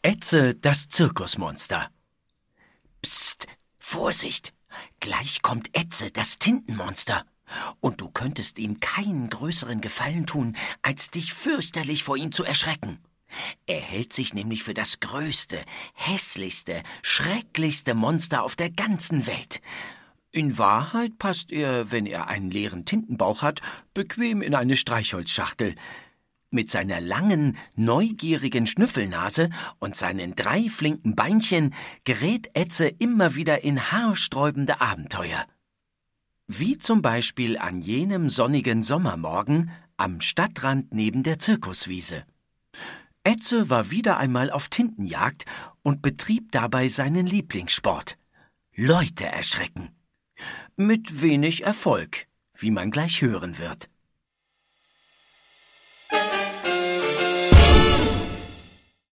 Etze, das Zirkusmonster. Psst, Vorsicht! Gleich kommt Etze, das Tintenmonster. Und du könntest ihm keinen größeren Gefallen tun, als dich fürchterlich vor ihm zu erschrecken. Er hält sich nämlich für das größte, hässlichste, schrecklichste Monster auf der ganzen Welt. In Wahrheit passt er, wenn er einen leeren Tintenbauch hat, bequem in eine Streichholzschachtel. Mit seiner langen, neugierigen Schnüffelnase und seinen 3 flinken Beinchen gerät Etze immer wieder in haarsträubende Abenteuer. Wie zum Beispiel an jenem sonnigen Sommermorgen am Stadtrand neben der Zirkuswiese. Etze war wieder einmal auf Tintenjagd und betrieb dabei seinen Lieblingssport: Leute erschrecken. Mit wenig Erfolg, wie man gleich hören wird.